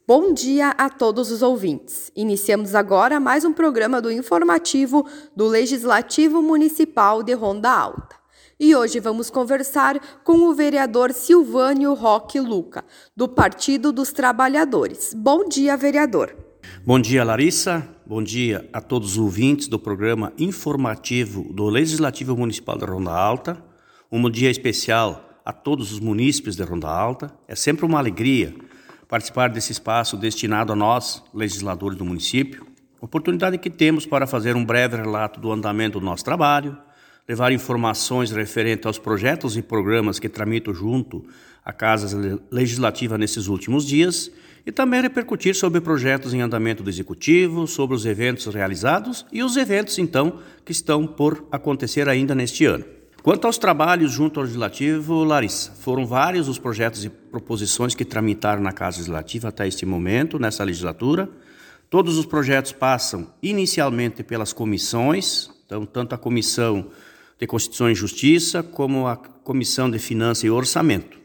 Bom dia a todos os ouvintes. Iniciamos agora mais um programa do informativo do Legislativo Municipal de Ronda Alta. E hoje vamos conversar com o vereador Silvânio Roque Luca, do Partido dos Trabalhadores. Bom dia, vereador. Bom dia, Larissa. Bom dia a todos os ouvintes do programa informativo do Legislativo Municipal de Ronda Alta. Um dia especial a todos os munícipes de Ronda Alta. É sempre uma alegria participar desse espaço destinado a nós, legisladores do município. Oportunidade que temos para fazer um breve relato do andamento do nosso trabalho, levar informações referentes aos projetos e programas que tramitam junto à Casa Legislativa nesses últimos dias e também repercutir sobre projetos em andamento do Executivo, sobre os eventos realizados e os eventos, então, que estão por acontecer ainda neste ano. Quanto aos trabalhos junto ao Legislativo, Larissa, foram vários os projetos e proposições que tramitaram na Casa Legislativa até este momento, nessa legislatura. Todos os projetos passam inicialmente pelas comissões, então, tanto a Comissão de Constituição e Justiça, como a Comissão de Finanças e Orçamento.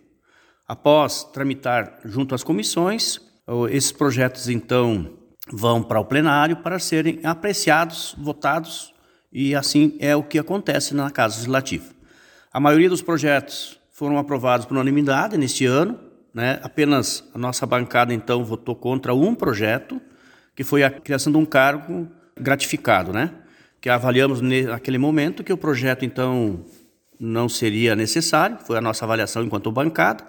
Após tramitar junto às comissões, esses projetos, então, vão para o plenário para serem apreciados, votados, e assim é o que acontece na Casa Legislativa. A maioria dos projetos foram aprovados por unanimidade neste ano, né? Apenas a nossa bancada, então, votou contra um projeto, que foi a criação de um cargo gratificado, né? Que avaliamos naquele momento que o projeto, então, não seria necessário, foi a nossa avaliação enquanto bancada,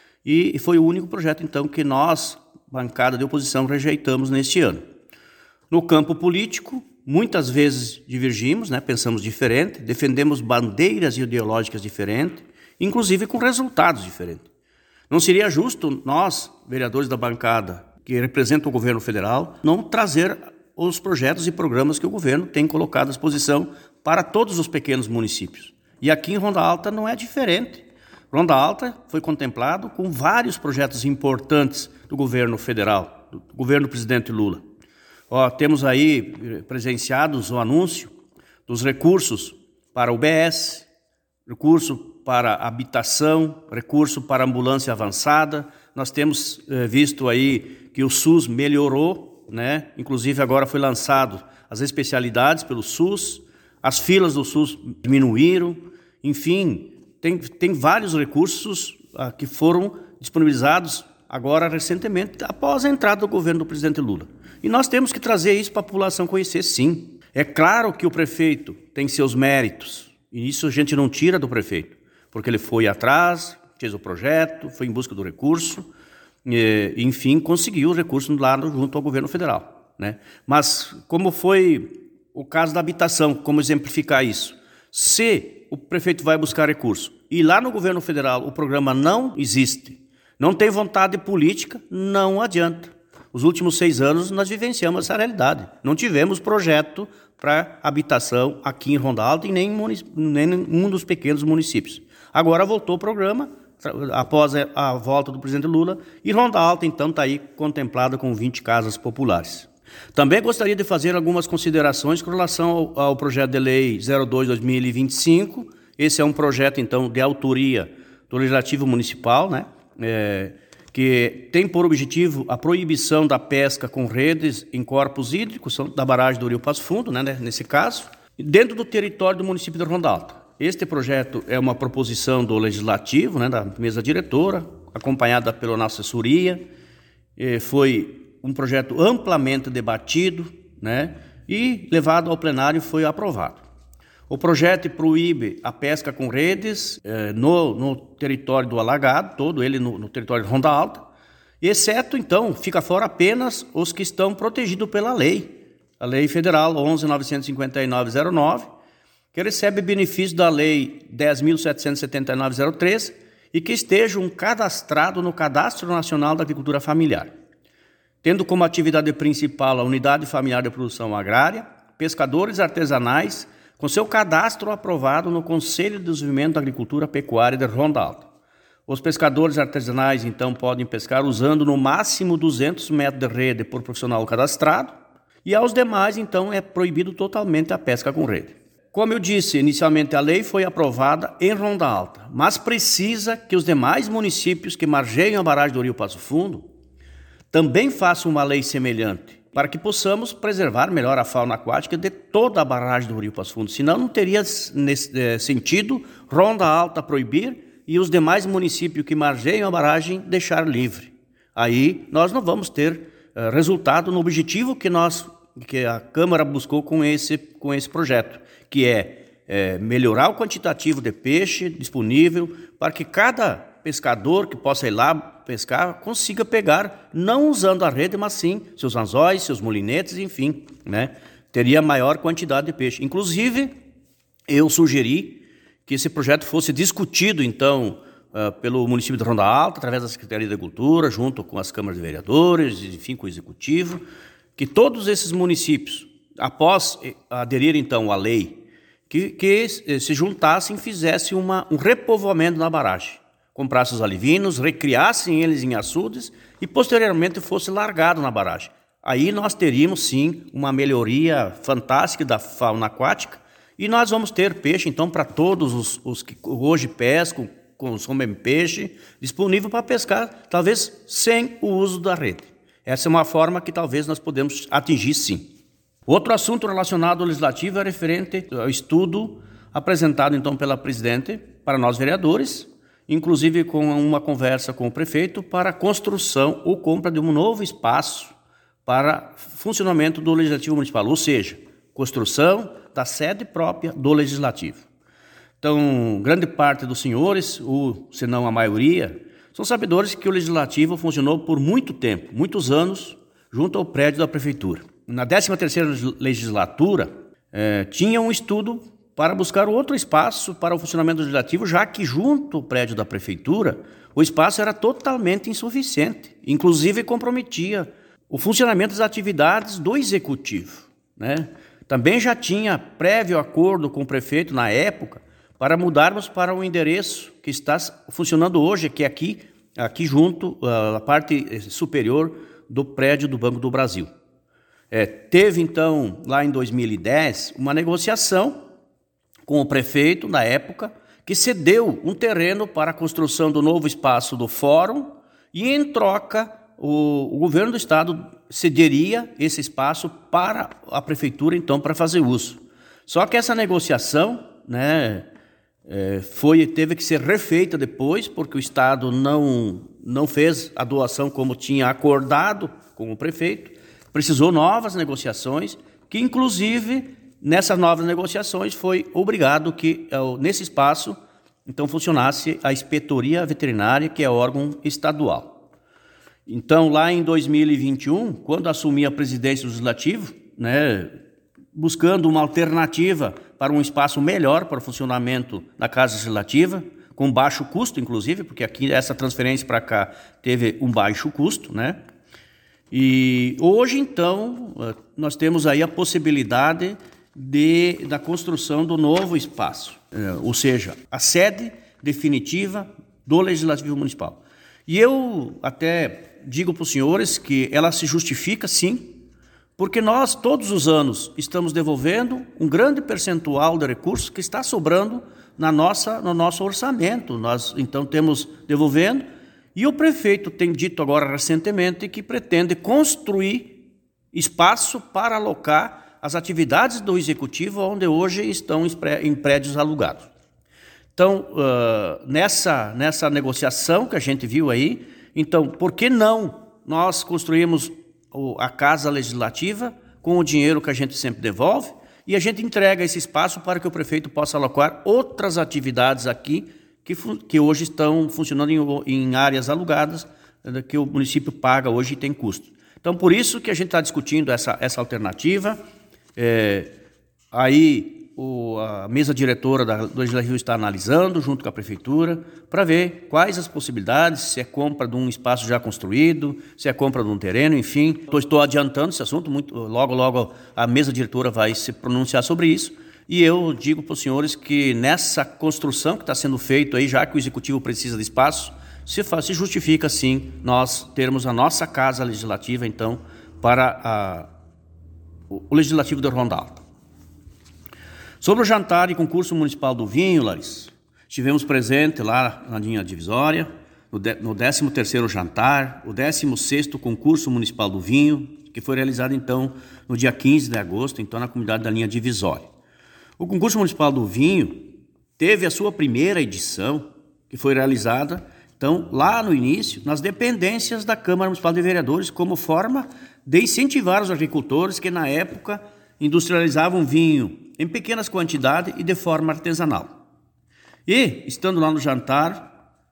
e foi o único projeto, então, que nós, bancada de oposição, rejeitamos neste ano. No campo político, muitas vezes divergimos, né? Pensamos diferente, defendemos bandeiras ideológicas diferentes, inclusive com resultados diferentes. Não seria justo nós, vereadores da bancada, que representam o governo federal, não trazer os projetos e programas que o governo tem colocado à disposição para todos os pequenos municípios. E aqui em Ronda Alta não é diferente. Ronda Alta foi contemplado com vários projetos importantes do governo federal, do governo do presidente Lula. Temos aí presenciados o anúncio dos recursos para o UBS, recurso para habitação, recurso para ambulância avançada. Nós temos visto aí que o SUS melhorou, né? Inclusive agora foi lançado as especialidades pelo SUS, as filas do SUS diminuíram, enfim, tem vários recursos que foram disponibilizados agora recentemente, após a entrada do governo do presidente Lula. E nós temos que trazer isso para a população conhecer, sim. É claro que o prefeito tem seus méritos, e isso a gente não tira do prefeito, porque ele foi atrás, fez o projeto, foi em busca do recurso, enfim, conseguiu o recurso lá junto ao governo federal, né? Mas como foi o caso da habitação, como exemplificar isso? Se o prefeito vai buscar recurso e lá no governo federal o programa não existe, não tem vontade política, não adianta. Os últimos 6 anos nós vivenciamos essa realidade. Não tivemos projeto para habitação aqui em Ronda Alta e nem nenhum dos pequenos municípios. Agora voltou o programa, após a volta do presidente Lula, e Ronda Alta, então, está aí contemplada com 20 casas populares. Também gostaria de fazer algumas considerações com relação ao projeto de lei 02/2025. Esse é um projeto, então, de autoria do Legislativo Municipal, né? Que tem por objetivo a proibição da pesca com redes em corpos hídricos, da barragem do Rio Passo Fundo, né, nesse caso, dentro do território do município de Ronda Alta. Este projeto é uma proposição do Legislativo, né, da mesa diretora, acompanhada pela nossa assessoria. Foi um projeto amplamente debatido, né, e levado ao plenário e foi aprovado. O projeto proíbe a pesca com redes no território do alagado, todo ele no território de Ronda Alta, exceto, então, fica fora apenas os que estão protegidos pela lei, a Lei Federal 11.959/09, que recebe benefício da Lei 10.779/03 e que estejam cadastrados no Cadastro Nacional da Agricultura Familiar, tendo como atividade principal a Unidade Familiar de Produção Agrária, pescadores artesanais, com seu cadastro aprovado no Conselho de Desenvolvimento da Agricultura Pecuária de Ronda Alta. Os pescadores artesanais, então, podem pescar usando no máximo 200 metros de rede por profissional cadastrado, e aos demais, então, é proibido totalmente a pesca com rede. Como eu disse, inicialmente a lei foi aprovada em Ronda Alta, mas precisa que os demais municípios que margeiam a barragem do Rio Passo Fundo também faça uma lei semelhante, para que possamos preservar melhor a fauna aquática de toda a barragem do Rio Passo Fundo. Senão não teria sentido Ronda Alta proibir e os demais municípios que margeiam a barragem deixar livre. Aí nós não vamos ter resultado no objetivo que a Câmara buscou com esse projeto, que é melhorar o quantitativo de peixe disponível para que cada pescador que possa ir lá pescar consiga pegar, não usando a rede, mas sim seus anzóis, seus molinetes, enfim, né? Teria maior quantidade de peixe. Inclusive, eu sugeri que esse projeto fosse discutido, então, pelo município de Ronda Alta, através da Secretaria de Agricultura, junto com as câmaras de vereadores, enfim, com o Executivo, que todos esses municípios, após aderir, então, à lei, que se juntassem e fizessem um repovoamento na barragem. Comprassem os alivinos, recriassem eles em açudes e, posteriormente, fosse largado na barragem. Aí nós teríamos, sim, uma melhoria fantástica da fauna aquática e nós vamos ter peixe, então, para todos os que hoje pescam, consomem peixe, disponível para pescar, talvez sem o uso da rede. Essa é uma forma que talvez nós podemos atingir, sim. Outro assunto relacionado ao legislativo é referente ao estudo apresentado, então, pela presidente para nós vereadores, inclusive com uma conversa com o prefeito para a construção ou compra de um novo espaço para funcionamento do Legislativo Municipal, ou seja, construção da sede própria do Legislativo. Então, grande parte dos senhores, ou se não a maioria, são sabedores que o Legislativo funcionou por muito tempo, muitos anos, junto ao prédio da Prefeitura. Na 13ª legislatura, tinha um estudo para buscar outro espaço para o funcionamento do Legislativo, já que junto ao prédio da Prefeitura, o espaço era totalmente insuficiente, inclusive comprometia o funcionamento das atividades do Executivo, né? Também já tinha prévio acordo com o prefeito na época para mudarmos para o endereço que está funcionando hoje, que é aqui junto, a parte superior do prédio do Banco do Brasil. Teve então, lá em 2010, uma negociação com o prefeito, na época, que cedeu um terreno para a construção do novo espaço do Fórum e, em troca, o governo do Estado cederia esse espaço para a Prefeitura, então, para fazer uso. Só que essa negociação, né, teve que ser refeita depois, porque o Estado não fez a doação como tinha acordado com o prefeito, precisou novas negociações, que, inclusive, nessas novas negociações foi obrigado que, nesse espaço, então, funcionasse a Inspetoria Veterinária, que é órgão estadual. Então, lá em 2021, quando assumi a presidência do Legislativo, né, buscando uma alternativa para um espaço melhor para o funcionamento da Casa Legislativa, com baixo custo, inclusive, porque aqui essa transferência para cá teve um baixo custo, né? E hoje, então, nós temos aí a possibilidade da construção do novo espaço, ou seja, a sede definitiva do Legislativo Municipal. E eu até digo para os senhores que ela se justifica, sim, porque nós, todos os anos, estamos devolvendo um grande percentual de recursos que está sobrando no nosso orçamento. Nós, então, temos devolvendo, e o prefeito tem dito agora recentemente que pretende construir espaço para alocar as atividades do Executivo, onde hoje estão em prédios alugados. Então, nessa negociação que a gente viu aí, então, por que não nós construímos a Casa Legislativa com o dinheiro que a gente sempre devolve e a gente entrega esse espaço para que o prefeito possa alocar outras atividades aqui que hoje estão funcionando em áreas alugadas, que o município paga hoje e tem custo. Então, por isso que a gente está discutindo essa alternativa. A mesa diretora do Legislativo está analisando, junto com a Prefeitura, para ver quais as possibilidades, se é compra de um espaço já construído, se é compra de um terreno, enfim. Estou adiantando esse assunto, logo a mesa diretora vai se pronunciar sobre isso. E eu digo para os senhores que nessa construção que está sendo feita aí, já que o Executivo precisa de espaço, se justifica, sim, nós termos a nossa Casa Legislativa, então, para o Legislativo de Ronda Alta. Sobre o jantar e concurso municipal do vinho, Larissa, estivemos presentes lá na linha divisória, no 13º jantar, o 16º concurso municipal do vinho, que foi realizado então no dia 15 de agosto, então na comunidade da linha divisória. O concurso municipal do vinho teve a sua primeira edição, que foi realizada então lá no início, nas dependências da Câmara Municipal de Vereadores, como forma de incentivar os agricultores que na época industrializavam vinho em pequenas quantidades e de forma artesanal. E, estando lá no jantar,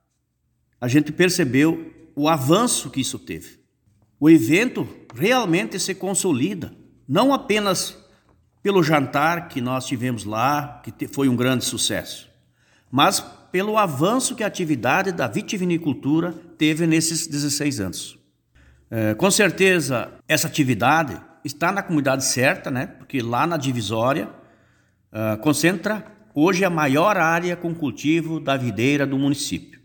a gente percebeu o avanço que isso teve. O evento realmente se consolida, não apenas pelo jantar que nós tivemos lá, que foi um grande sucesso, mas pelo avanço que a atividade da vitivinicultura teve nesses 16 anos. Com certeza, essa atividade está na comunidade certa, né? Porque lá na divisória concentra hoje a maior área com cultivo da videira do município.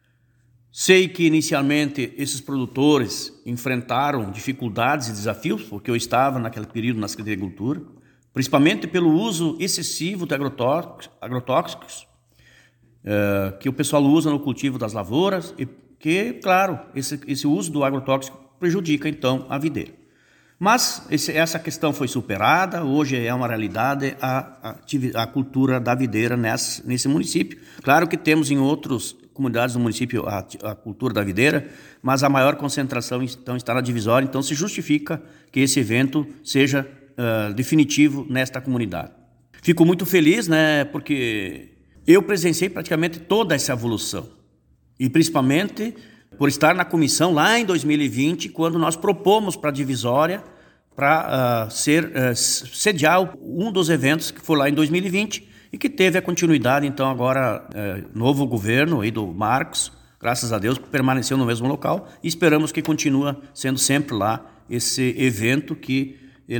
Sei que inicialmente esses produtores enfrentaram dificuldades e desafios, porque eu estava naquele período na Secretaria de Agricultura, principalmente pelo uso excessivo de agrotóxicos que o pessoal usa no cultivo das lavouras e que, claro, esse uso do agrotóxico prejudica então a videira. Mas essa questão foi superada, hoje é uma realidade a cultura da videira nesse município. Claro que temos em outras comunidades do município a cultura da videira, mas a maior concentração então está na divisória, então se justifica que esse evento seja definitivo nesta comunidade. Fico muito feliz, né, porque eu presenciei praticamente toda essa evolução e principalmente por estar na comissão lá em 2020, quando nós propomos para a divisória para sediar um dos eventos que foi lá em 2020 e que teve a continuidade, então agora novo governo aí do Marcos, graças a Deus, permaneceu no mesmo local e esperamos que continue sendo sempre lá esse evento que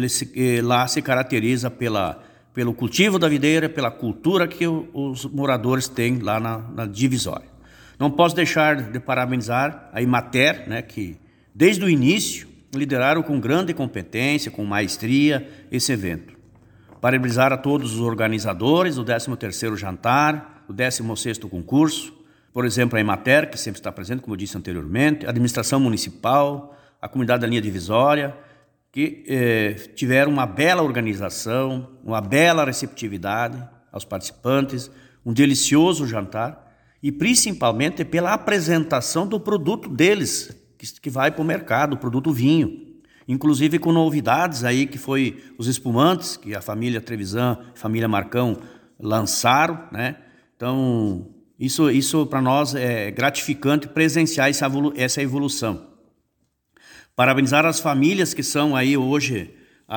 lá se caracteriza pelo cultivo da videira, pela cultura que os moradores têm lá na divisória. Não posso deixar de parabenizar a Emater, né, que desde o início lideraram com grande competência, com maestria esse evento. Parabenizar a todos os organizadores do 13º jantar, do 16º concurso, por exemplo, a Emater, que sempre está presente, como eu disse anteriormente, a administração municipal, a comunidade da linha divisória, que tiveram uma bela organização, uma bela receptividade aos participantes, um delicioso jantar e principalmente pela apresentação do produto deles, que vai para o mercado, o produto vinho. Inclusive com novidades aí, que foi os espumantes, que a família Trevisan, a família Marcão lançaram, né? Então, isso para nós é gratificante presenciar essa evolução. Parabenizar as famílias que são aí hoje,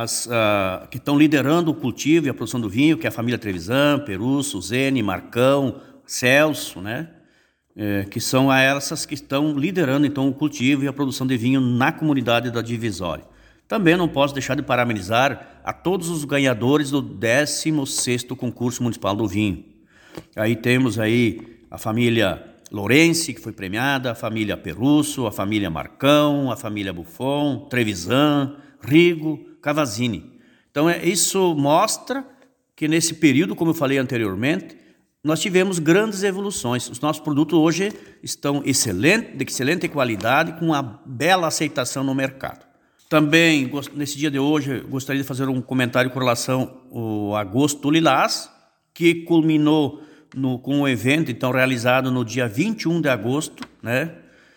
que estão liderando o cultivo e a produção do vinho, que é a família Trevisan, Perusso, Zene, Marcão, Celso, né? Que são essas que estão liderando então o cultivo e a produção de vinho na comunidade da divisória. Também não posso deixar de parabenizar a todos os ganhadores do 16º concurso municipal do vinho. Aí temos aí a família Lourenço, que foi premiada, a família Perusso, a família Marcão, a família Buffon, Trevisan, Rigo, Cavazzini. Então isso mostra que nesse período, como eu falei anteriormente, nós tivemos grandes evoluções. Os nossos produtos hoje estão de excelente qualidade, com uma bela aceitação no mercado. Também, nesse dia de hoje, gostaria de fazer um comentário com relação ao Agosto do Lilás, que culminou com um evento então, realizado no dia 21 de agosto, né,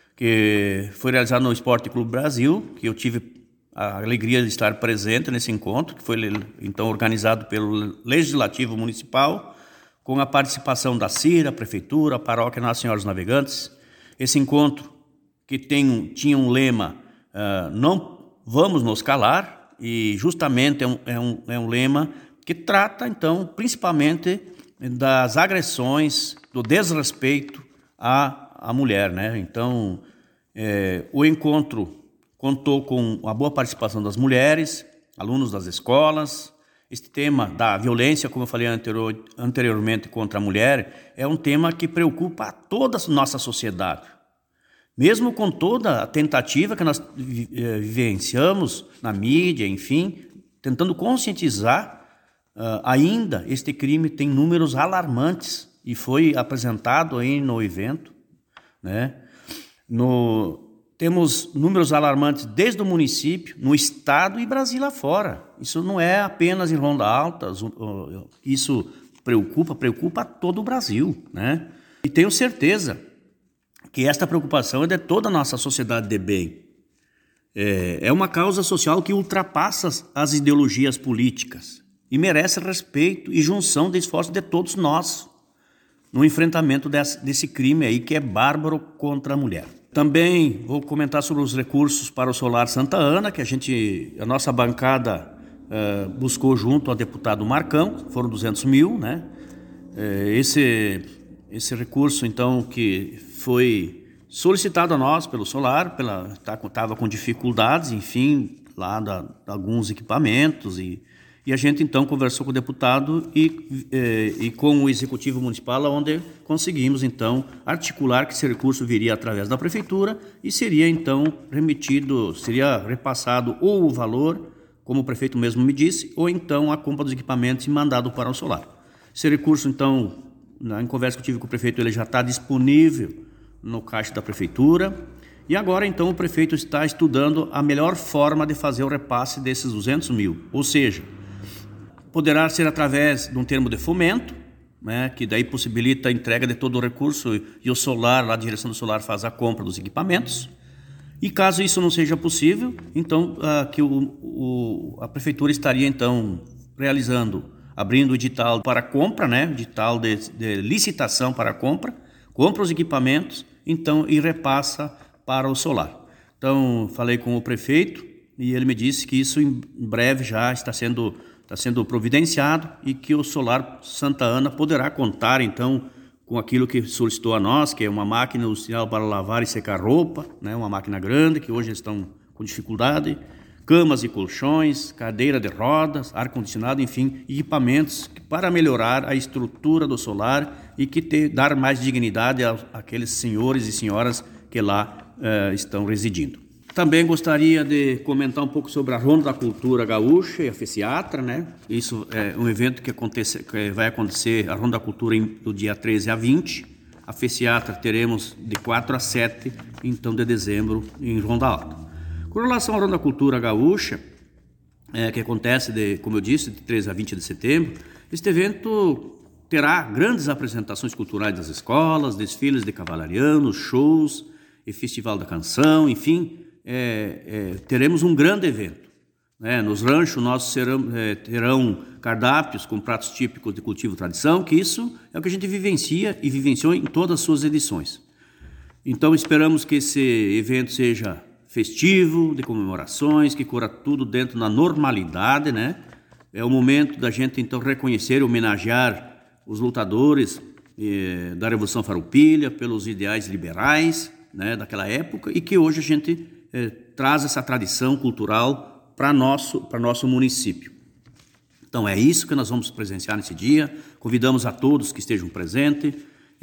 que foi realizado no Esporte Clube Brasil, que eu tive a alegria de estar presente nesse encontro, que foi então organizado pelo Legislativo Municipal, com a participação da CIR, a Prefeitura, a Paróquia Nossa Senhora dos Navegantes. Esse encontro que tinha um lema, não vamos nos calar, e justamente é um lema que trata, então, principalmente das agressões, do desrespeito à mulher, né? Então, o encontro contou com a boa participação das mulheres, alunos das escolas. Este tema da violência, como eu falei anteriormente, contra a mulher, é um tema que preocupa a toda a nossa sociedade. Mesmo com toda a tentativa que nós vivenciamos na mídia, enfim, tentando conscientizar, ainda este crime tem números alarmantes e foi apresentado aí no evento, né? Temos números alarmantes desde o município, no estado e Brasil afora. Isso não é apenas em Ronda Alta, isso preocupa todo o Brasil, né? E tenho certeza que esta preocupação é de toda a nossa sociedade de bem. É uma causa social que ultrapassa as ideologias políticas e merece respeito e junção de esforços de todos nós no enfrentamento desse crime aí que é bárbaro contra a mulher. Também vou comentar sobre os recursos para o Solar Santa Ana, que a nossa bancada buscou junto ao deputado Marcão, foram 200 mil, né? Esse recurso, então, que foi solicitado a nós pelo Solar, estava com dificuldades, enfim, lá de alguns equipamentos, e a gente, então, conversou com o deputado e com o Executivo Municipal, onde conseguimos, então, articular que esse recurso viria através da Prefeitura e seria, então, seria repassado ou o valor, como o prefeito mesmo me disse, ou, então, a compra dos equipamentos e mandado para o Solar. Esse recurso, então, em conversa que eu tive com o prefeito, ele já está disponível no caixa da Prefeitura. E agora, então, o prefeito está estudando a melhor forma de fazer o repasse desses 200 mil, ou seja, poderá ser através de um termo de fomento, né, que daí possibilita a entrega de todo o recurso e o Solar, lá a direção do Solar faz a compra dos equipamentos. E caso isso não seja possível, então que a Prefeitura estaria então abrindo o edital para compra, né, edital de licitação para compra os equipamentos, então e repassa para o Solar. Então falei com o prefeito e ele me disse que isso em breve já está sendo providenciado e que o Solar Santa Ana poderá contar, então, com aquilo que solicitou a nós, que é uma máquina industrial para lavar e secar roupa, né, uma máquina grande, que hoje estão com dificuldade, camas e colchões, cadeira de rodas, ar-condicionado, enfim, equipamentos para melhorar a estrutura do Solar e dar mais dignidade àqueles senhores e senhoras que lá estão residindo. Também gostaria de comentar um pouco sobre a Ronda da Cultura Gaúcha e a FECIATRA, né? Isso é um evento que vai acontecer, a Ronda da Cultura do dia 13 a 20. A FECIATRA teremos de 4 a 7, então, de dezembro, em Ronda Alta. Com relação à Ronda da Cultura Gaúcha, que acontece, como eu disse, de 13 a 20 de setembro, este evento terá grandes apresentações culturais das escolas, desfiles de cavalarianos, shows e festival da canção, enfim, teremos um grande evento, né? Nos ranchos nossos terão cardápios com pratos típicos de cultivo e tradição, que isso é o que a gente vivencia e vivenciou em todas as suas edições. Então esperamos que esse evento seja festivo, de comemorações, que corra tudo dentro da normalidade, né? É o momento da gente então reconhecer e homenagear os lutadores da Revolução Farroupilha pelos ideais liberais, né, daquela época, e que hoje a gente traz essa tradição cultural para nosso município. Então é isso que nós vamos presenciar nesse dia. Convidamos a todos que estejam presentes.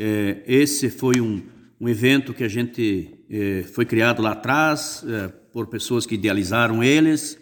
Esse foi um evento que a gente foi criado lá atrás por pessoas que idealizaram eles,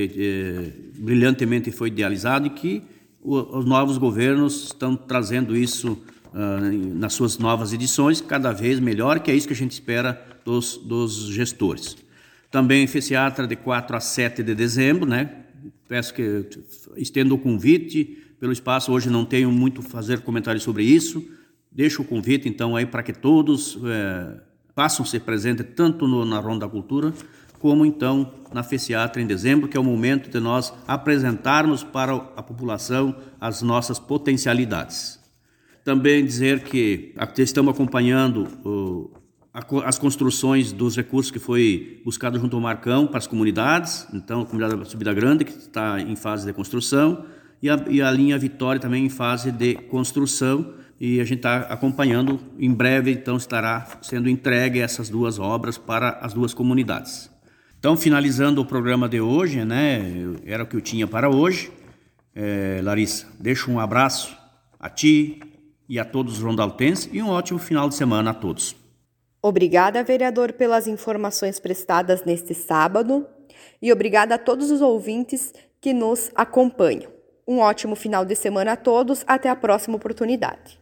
brilhantemente foi idealizado, e que os novos governos estão trazendo isso nas suas novas edições, cada vez melhor, que é isso que a gente espera dos gestores. Também FECIATRA de 4 a 7 de dezembro, né? Peço que estendo o convite pelo espaço, hoje não tenho muito a fazer comentário sobre isso, deixo o convite então aí para que todos possam ser presentes tanto na Ronda da Cultura, como então na FECIATRA em dezembro, que é o momento de nós apresentarmos para a população as nossas potencialidades. Também dizer que estamos acompanhando as construções dos recursos que foi buscado junto ao Marcão para as comunidades, então a comunidade da Subida Grande, que está em fase de construção, e a linha Vitória também em fase de construção, e a gente está acompanhando. Em breve, então, estará sendo entregue essas duas obras para as duas comunidades. Então, finalizando o programa de hoje, né, era o que eu tinha para hoje. Larissa, deixo um abraço a ti e a todos os rondaltenses e um ótimo final de semana a todos. Obrigada, vereador, pelas informações prestadas neste sábado e obrigada a todos os ouvintes que nos acompanham. Um ótimo final de semana a todos, até a próxima oportunidade.